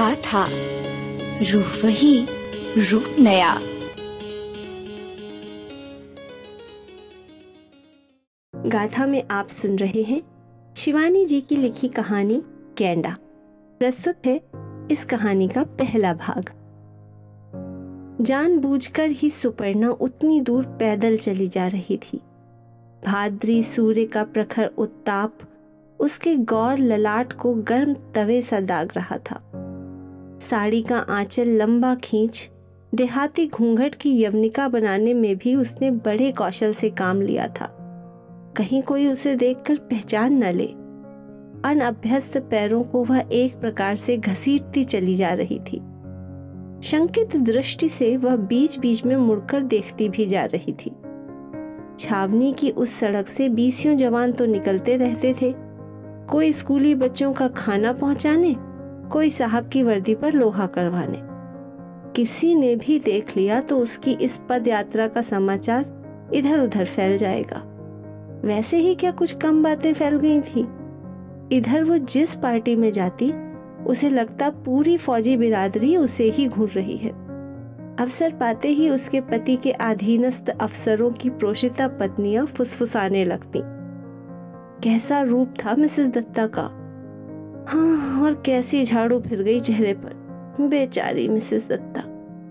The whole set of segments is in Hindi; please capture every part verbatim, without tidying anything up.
गाथा, रूह वही, रूप नया। गाथा में आप सुन रहे हैं शिवानी जी की लिखी कहानी गैंडा। प्रस्तुत है इस कहानी का पहला भाग। जानबूझकर ही सुपर्णा उतनी दूर पैदल चली जा रही थी। भाद्री सूर्य का प्रखर उत्ताप उसके गौर ललाट को गर्म तवे सा दाग रहा था। साड़ी का आंचल लंबा खींच देहाती घूंघट की यवनिका बनाने में भी उसने बड़े कौशल से काम लिया था। कहीं कोई उसे देखकर पहचान न ले। अनअभ्यस्त पैरों को वह एक प्रकार से घसीटती चली जा रही थी। शंकित दृष्टि से वह बीच बीच में मुड़कर देखती भी जा रही थी। छावनी की उस सड़क से बीसियों जवान तो निकलते रहते थे, कोई स्कूली बच्चों का खाना पहुंचाने, कोई साहब की वर्दी पर लोहा करवाने। किसी ने भी देख लिया तो उसकी इस पद यात्रा का समाचार इधर उधर फैल जाएगा। वैसे ही क्या कुछ कम बातें फैल गई थी। इधर वो जिस पार्टी में जाती उसे लगता पूरी फौजी बिरादरी उसे ही घूर रही है। अवसर पाते ही उसके पति के अधीनस्थ अफसरों की प्रोषिता पत्नियां फुसफुसाने लगती। कैसा रूप था मिसेस दत्ता का। हाँ, और कैसी झाड़ू फिर गई चेहरे पर। बेचारी मिसेस दत्ता।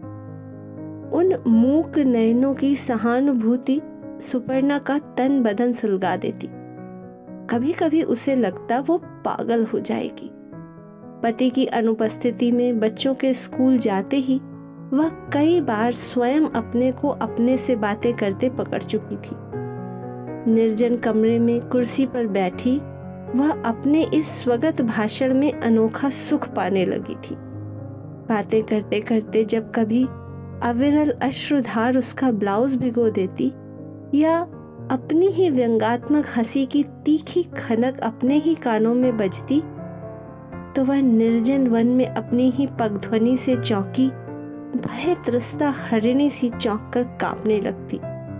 उन मूक नयनों की सहानुभूति सुपर्णा का तन बदन सुलगा देती। कभी कभी उसे लगता वो पागल हो जाएगी। पति की अनुपस्थिति में बच्चों के स्कूल जाते ही वह कई बार स्वयं अपने को अपने से बातें करते पकड़ चुकी थी। निर्जन कमरे में कुर्सी पर बैठी वह अपने इस स्वगत भाषण में अनोखा सुख पाने लगी थी। बातें करते करते जब कभी अविरल अश्रुधार उसका ब्लाउज भिगो देती या अपनी ही व्यंगात्मक हंसी की तीखी खनक अपने ही कानों में बजती, तो वह निर्जन वन में अपनी ही पगध्वनि से चौंकी भय त्रस्ता हरिणी सी चौंक कर कांपने लगती।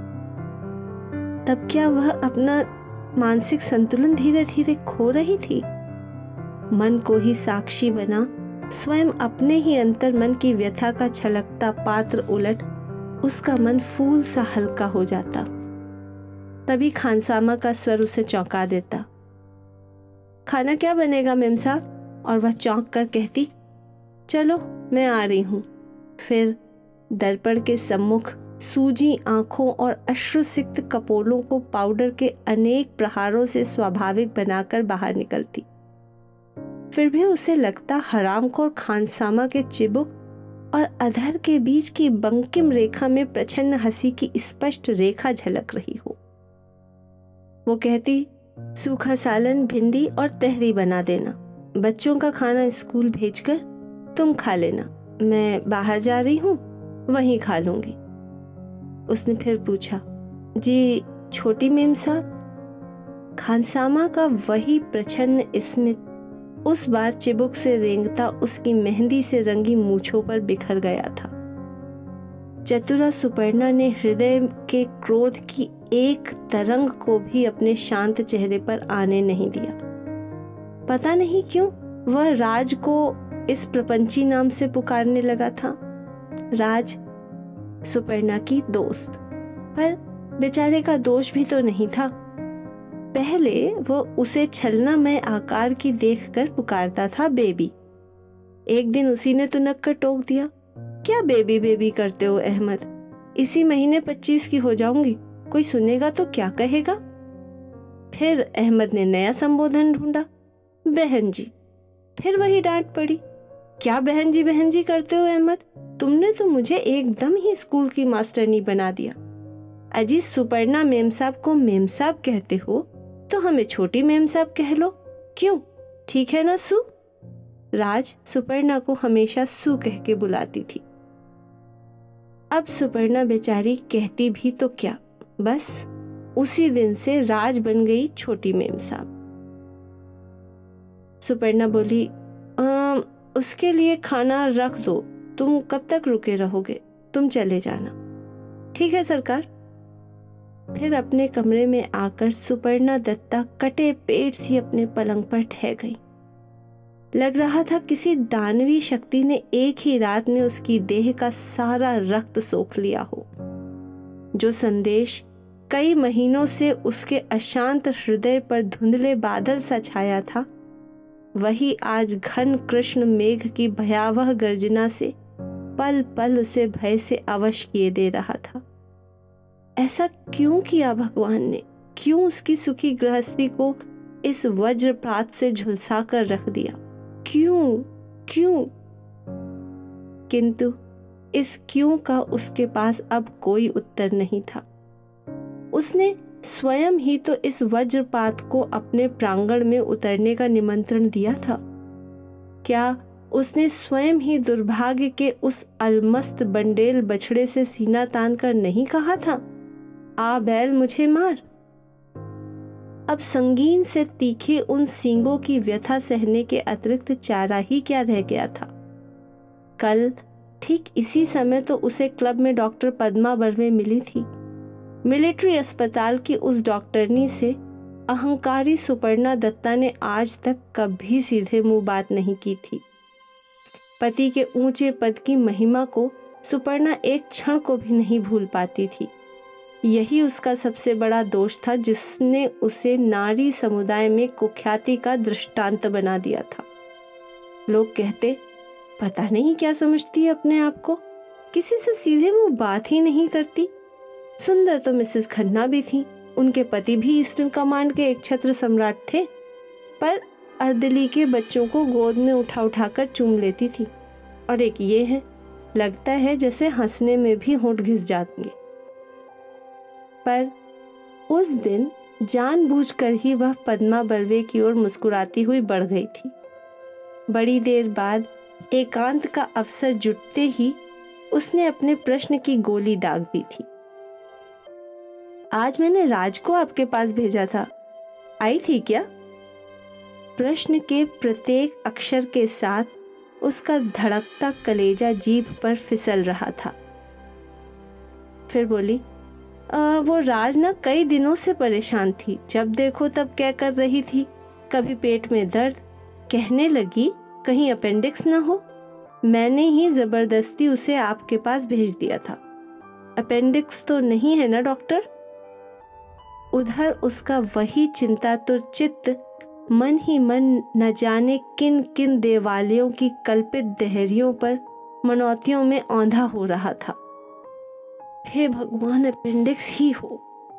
तब क्या वह अपना मानसिक संतुलन धीरे धीरे खो रही थी? मन को ही साक्षी बना स्वयं अपने ही अंतर मन की व्यथा का छलकता पात्र उलट उसका मन फूल सा हल्का हो जाता। तभी खानसामा का स्वर उसे चौंका देता। खाना क्या बनेगा मेम साहब? और वह चौंक कर कहती, चलो मैं आ रही हूं। फिर दर्पण के सम्मुख सूजी आंखों और अश्रुसिक्त कपोलों को पाउडर के अनेक प्रहारों से स्वाभाविक बनाकर बाहर निकलती। फिर भी उसे लगता हरामखोर खानसामा के चिबुक और अधर के बीच की बंकिम रेखा में प्रछन्न हंसी की स्पष्ट रेखा झलक रही हो। वो कहती, सूखा सालन, भिंडी और तहरी बना देना। बच्चों का खाना स्कूल भेजकर तुम खा लेना। मैं बाहर जा रही हूँ, वहीं खा लूंगी। उसने फिर पूछा, जी छोटी मेम साहब? खानसामा का वही प्रछन्न स्मित उस बार चिबुक से रेंगता उसकी मेहंदी से रंगी मूछों पर बिखर गया था। चतुरा सुपर्णा ने हृदय के क्रोध की एक तरंग को भी अपने शांत चेहरे पर आने नहीं दिया। पता नहीं क्यों वह राज को इस प्रपंची नाम से पुकारने लगा था। राज सुपर्णा की दोस्त, पर बेचारे का दोष भी तो नहीं था। पहले वो उसे छलनामय आकार की देखकर पुकारता था बेबी। एक दिन उसी ने तो नक्कर टोक दिया, क्या बेबी बेबी करते हो अहमद? इसी महीने पच्चीस की हो जाऊंगी, कोई सुनेगा तो क्या कहेगा? फिर अहमद ने नया संबोधन ढूंढा, बहन जी। फिर वही डांट पड़ी, क्या बहन जी बहन जी करते हो अहमद? तुमने तो मुझे एकदम ही स्कूल की मास्टरनी बना दिया। अजी सुपर्णा मेम साहब को मेम साहब कहते हो तो हमें छोटी मेम साहब कह लो, क्यों? ठीक है ना सू? राज सुपर्णा को हमेशा सू कह के बुलाती थी। अब सुपर्णा बेचारी कहती भी तो क्या, बस उसी दिन से राज बन गई छोटी मेम साहब। सुपर्णा बोली, आ, उसके लिए खाना रख दो, तुम कब तक रुके रहोगे? तुम चले जाना। ठीक है सरकार। फिर अपने कमरे में आकर सुपर्णा दत्ता कटे पेट सी अपने पलंग पर ठह गई। लग रहा था किसी दानवी शक्ति ने एक ही रात में उसकी देह का सारा रक्त सोख लिया हो। जो संदेश कई महीनों से उसके अशांत हृदय पर धुंधले बादल सा छाया था, वही आज घन कृष्ण मेघ की भयावह गर्जना से पल पल उसे भय से अवश किए दे रहा था। ऐसा क्यों किया भगवान ने? क्यों उसकी सुखी गृहस्थी को इस वज्रपात से झुलसा कर रख दिया? क्यों क्यों? किंतु इस क्यों का उसके पास अब कोई उत्तर नहीं था। उसने स्वयं ही तो इस वज्रपात को अपने प्रांगण में उतरने का निमंत्रण दिया था। क्या उसने स्वयं ही दुर्भाग्य के उस अलमस्त बंडेल बछड़े से सीना तान कर नहीं कहा था, आ बैल मुझे मार? अब संगीन से तीखे उन सींगों की व्यथा सहने के अतिरिक्त चारा ही क्या रह गया था। कल ठीक इसी समय तो उसे क्लब में डॉक्टर पद्मा बर्वे मिली थी। मिलिट्री अस्पताल की उस डॉक्टरनी से अहंकारी सुपर्णा दत्ता ने आज तक कभी सीधे मुंह बात नहीं की थी। पति के ऊंचे पद की महिमा को सुपर्णा एक क्षण को भी नहीं भूल पाती थी। यही उसका सबसे बड़ा दोष था, जिसने उसे नारी समुदाय में कुख्याति का दृष्टांत बना दिया था। लोग कहते, पता नहीं क्या समझती है अपने आप को, किसी से सीधे मुंह बात ही नहीं करती। सुंदर तो मिसेस खन्ना भी थी, उनके पति भी ईस्टर्न कमांड के एक छत्र सम्राट थे, पर अर्दली के बच्चों को गोद में उठा उठा कर चूम लेती थी। और एक ये है, लगता है जैसे हंसने में भी होंठ घिस जाएंगे। पर उस दिन जानबूझकर ही वह पद्मा बर्वे की ओर मुस्कुराती हुई बढ़ गई थी। बड़ी देर बाद एकांत का अवसर जुटते ही उसने अपने प्रश्न की गोली दाग दी थी। आज मैंने राज को आपके पास भेजा था, आई थी क्या? प्रश्न के प्रत्येक अक्षर के साथ उसका धड़कता कलेजा जीभ पर फिसल रहा था। फिर बोली, आ, वो राज ना कई दिनों से परेशान थी, जब देखो तब क्या कर रही थी, कभी पेट में दर्द, कहने लगी कहीं अपेंडिक्स ना हो। मैंने ही जबरदस्ती उसे आपके पास भेज दिया था। अपेंडिक्स तो नहीं है ना डॉक्टर? उधर उसका वही चिंतातुर चित्त मन ही मन न जाने किन किन देवालयों की कल्पित देहरियों पर मनौतियों में औंधा हो रहा था। हे भगवान, अपेंडिक्स ही हो।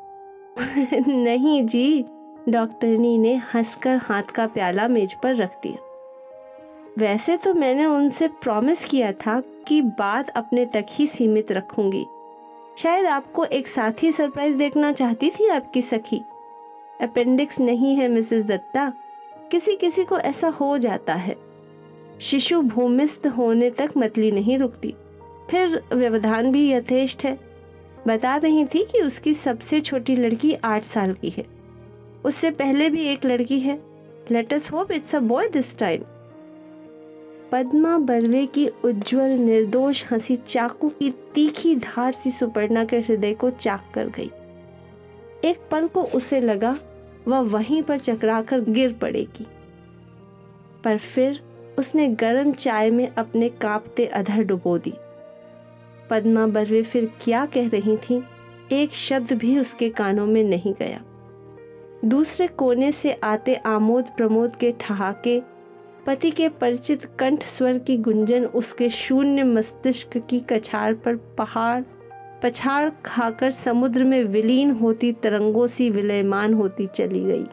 नहीं जी, डॉक्टरनी ने हंसकर हाथ का प्याला मेज पर रख दिया। वैसे तो मैंने उनसे प्रॉमिस किया था कि बात अपने तक ही सीमित रखूंगी। शायद आपको एक साथी सरप्राइज देखना चाहती थी आपकी सखी। अपेंडिक्स नहीं है मिसेस दत्ता, किसी किसी को ऐसा हो जाता है। शिशु भूमिस्थ होने तक मतली नहीं रुकती, फिर व्यवधान भी यथेष्ट है। बता रही थी कि उसकी सबसे छोटी लड़की आठ साल की है, उससे पहले भी एक लड़की है। Let us hope it's a boy this time. Padma Barve की उज्जवल निर्दोष हंसी चाकू की तीखी धार सी सुपर्णा के हृदय को चाक कर गई। एक पल को उसे लगा वह वहीं पर चकराकर गिर पड़ेगी, पर फिर उसने गर्म चाय में अपने कांपते अधर डुबो दी। पद्मा बर्वे फिर क्या कह रही थी, एक शब्द भी उसके कानों में नहीं गया। दूसरे कोने से आते आमोद प्रमोद के ठहाके, पति के परिचित कंठ स्वर की गुंजन उसके शून्य मस्तिष्क की कछाड़ पर पहाड़ पछाड़ खाकर समुद्र में विलीन होती तरंगों सी विलयमान होती चली गई।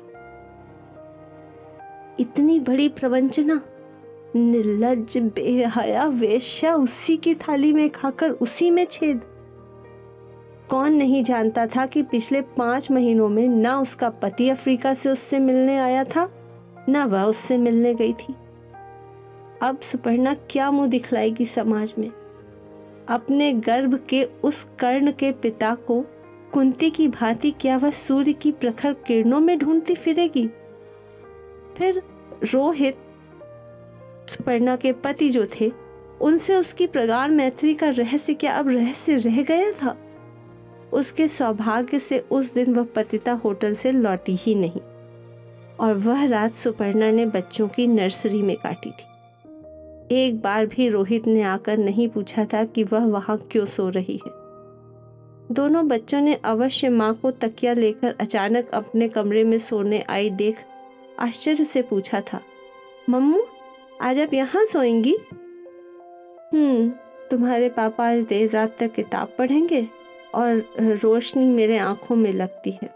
इतनी बड़ी प्रवंचना, निर्लज्ज बेहया वेश्या, उसी की थाली में खाकर उसी में छेद। कौन नहीं जानता था कि पिछले पांच महीनों में ना उसका पति अफ्रीका से उससे मिलने आया था, ना वह उससे मिलने गई थी। अब सुपर्णा क्या मुंह दिखलाएगी समाज में? अपने गर्भ के उस कर्ण के पिता को कुंती की भांति क्या वह सूर्य की प्रखर किरणों में ढूंढती फिरेगी? फिर रोहित, सुपर्णा के पति जो थे, उनसे उसकी प्रगाढ़ मैत्री का रहस्य क्या अब रहस्य रह गया था? उसके सौभाग्य से उस दिन वह पतिता होटल से लौटी ही नहीं। और वह रात सुपर्णा ने बच्चों की नर्सरी में काटी थी। एक बार भी रोहित ने आकर नहीं पूछा था कि वह वहां क्यों सो रही है। दोनों बच्चों ने अवश्य माँ को तकिया लेकर अचानक अपने कमरे में सोने आई देख आश्चर्य से पूछा था, मम्मू आज आप यहाँ सोएंगी? हम्म तुम्हारे पापा आज देर रात तक किताब पढ़ेंगे और रोशनी मेरे आंखों में लगती है।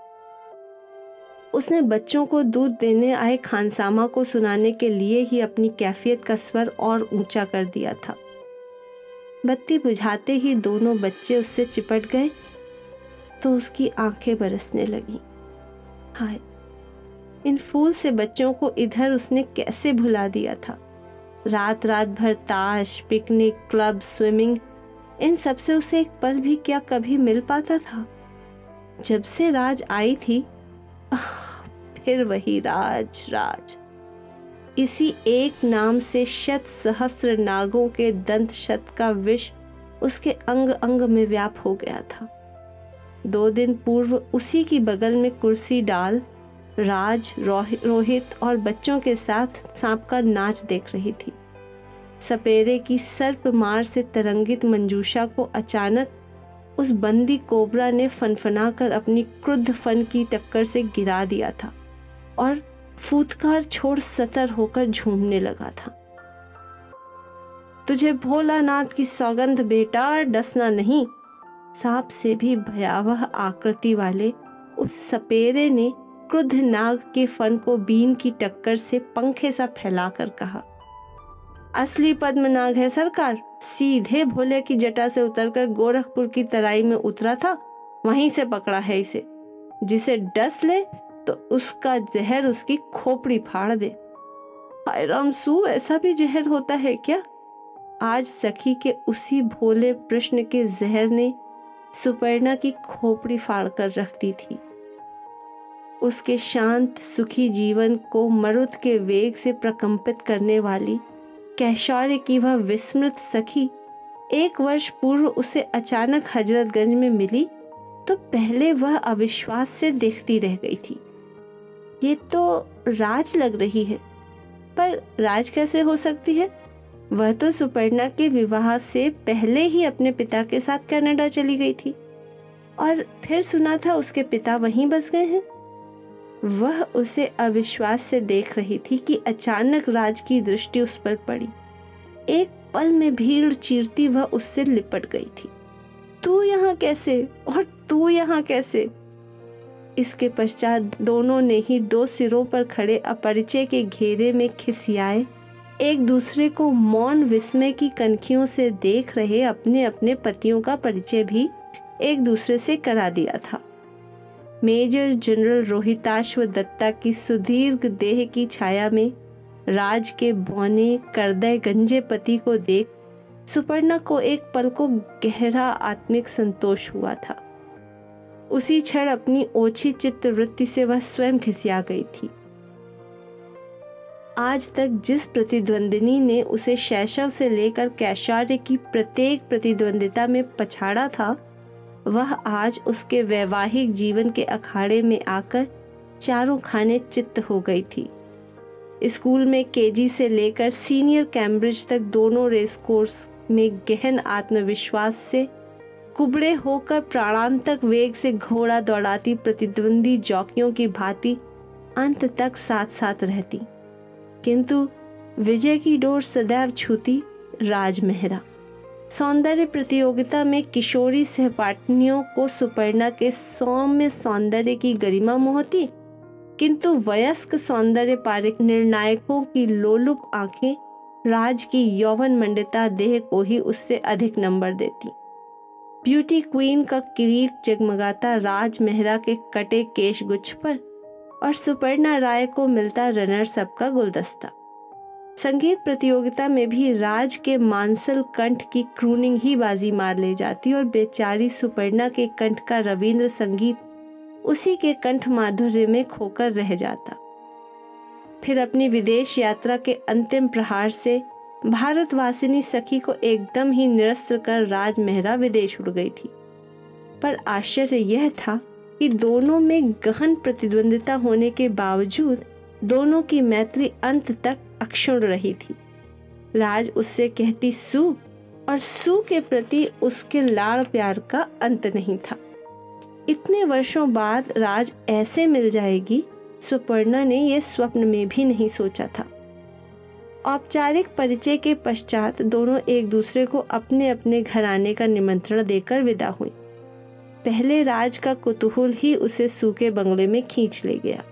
उसने बच्चों को दूध देने आए खानसामा को सुनाने के लिए ही अपनी कैफियत का स्वर और ऊंचा कर दिया था। बत्ती बुझाते ही दोनों बच्चे उससे चिपट गए तो उसकी आंखें बरसने लगी। हाय, इन फूल से बच्चों को इधर उसने कैसे भुला दिया था। रात रात भर ताश, पिकनिक, क्लब, स्विमिंग, इन सब से उसे एक पल भी क्या कभी मिल पाता था? जब से राज आई थी, फिर वही राज राज इसी एक नाम से शत सहस्त्र नागों के दंत शत का विष उसके अंग अंग में व्याप हो गया था। दो दिन पूर्व उसी की बगल में कुर्सी डाल राज, रोहित और बच्चों के साथ सांप का नाच देख रही थी। सपेरे की सर्प मार से तरंगित मंजूषा को अचानक उस बंदी कोबरा ने फनफना कर अपनी क्रुद्ध फन की टक्कर से गिरा दिया था और फूतकार छोड़ सतर होकर झूमने लगा था। तुझे भोलानाथ की सौगंध बेटा, डसना नहीं। सांप से भी भयावह आकृति वाले उस सपेरे ने क्रुद्ध नाग के फन को बीन की टक्कर से पंखे सा फैलाकर कहा, असली पद्मनाग है सरकार। सीधे भोले की जटा से उतरकर गोरखपुर की तराई में उतरा था, वहीं से पकड़ा है इसे। जिसे डस ले तो उसका जहर उसकी खोपड़ी फाड़ दे। हाय रामसू, ऐसा भी जहर होता है क्या? आज सखी के उसी भोले प्रश्न के जहर ने सुपर्णा की खोपड़ी फाड़ कर रख दी थी। उसके शांत सुखी जीवन को मरुत के वेग से प्रकंपित करने वाली कैशौर्य की वह विस्मृत सखी एक वर्ष पूर्व उसे अचानक हजरतगंज में मिली तो पहले वह अविश्वास से देखती रह गई थी। ये तो राज लग रही है, पर राज कैसे हो सकती है? वह तो सुपर्णा के विवाह से पहले ही अपने पिता के साथ कनाडा चली गई थी और फिर सुना था उसके पिता वहीं बस गए हैं। वह उसे अविश्वास से देख रही थी कि अचानक राज की दृष्टि उस पर पड़ी। एक पल में भीड़ चीरती वह उससे लिपट गई थी। तू यहाँ कैसे और तू यहाँ कैसे? इसके पश्चात दोनों ने ही दो सिरों पर खड़े अपरिचय के घेरे में खिसियाए एक दूसरे को मौन विस्मय की कनखियों से देख रहे अपने अपने पतियों का परिचय भी एक दूसरे से करा दिया था। मेजर जनरल रोहिताश्व दत्ता की सुदीर्घ देह की छाया में राज के बौने करदय गंजे पति को देख सुपर्णा को एक पल को गहरा आत्मिक संतोष हुआ था। उसी क्षण अपनी ओछी चित्तवृत्ति से वह स्वयं खिसिया गई थी। आज तक जिस प्रतिद्वंदिनी ने उसे शैशव से लेकर कैशौर्य की प्रत्येक प्रतिद्वंदिता में पछाड़ा था, वह आज उसके वैवाहिक जीवन के अखाड़े में आकर चारों खाने चित्त हो गई थी। स्कूल में केजी से लेकर सीनियर कैम्ब्रिज तक दोनों रेस कोर्स में गहन आत्मविश्वास से कुबड़े होकर प्राणांतक वेग से घोड़ा दौड़ाती प्रतिद्वंदी जॉकियों की भांति अंत तक साथ साथ रहती, किंतु विजय की डोर सदैव छूती राज मेहरा। सौंदर्य प्रतियोगिता में किशोरी सहपाठिनियों को सुपर्णा के सौम्य सौंदर्य की गरिमा मोहती, किंतु वयस्क सौंदर्य पारिक निर्णायकों की लोलुप आंखें राज की यौवन मंडिता देह को ही उससे अधिक नंबर देती। ब्यूटी क्वीन का किरीट जगमगाता राज मेहरा के कटे केश गुच्छ पर और सुपर्णा राय को मिलता रनर्स अप का गुलदस्ता। संगीत प्रतियोगिता में भी राज के मांसल कंठ की क्रूनिंग ही बाजी मार ले जाती और बेचारी सुपर्णा के कंठ का रविंद्र संगीत उसी के कंठ माधुर्य में खोकर रह जाता। फिर अपनी विदेश यात्रा के अंतिम प्रहार से भारतवासिनी सखी को एकदम ही निरस्त कर राज मेहरा विदेश उड़ गई थी। पर आश्चर्य यह था कि दोनों में गहन प्रतिद्वंदिता होने के बावजूद दोनों की मैत्री अंत तक अक्षुण्ण रही थी। राज उससे कहती सू और सू के प्रति उसके लाड़ प्यार का अंत नहीं था। इतने वर्षों बाद राज ऐसे मिल जाएगी, सुपर्णा ने यह स्वप्न में भी नहीं सोचा था। औपचारिक परिचय के पश्चात दोनों एक दूसरे को अपने अपने घराने का निमंत्रण देकर विदा हुई। पहले राज का कुतूहल ही उसे सू के बंगले में खींच ले गया।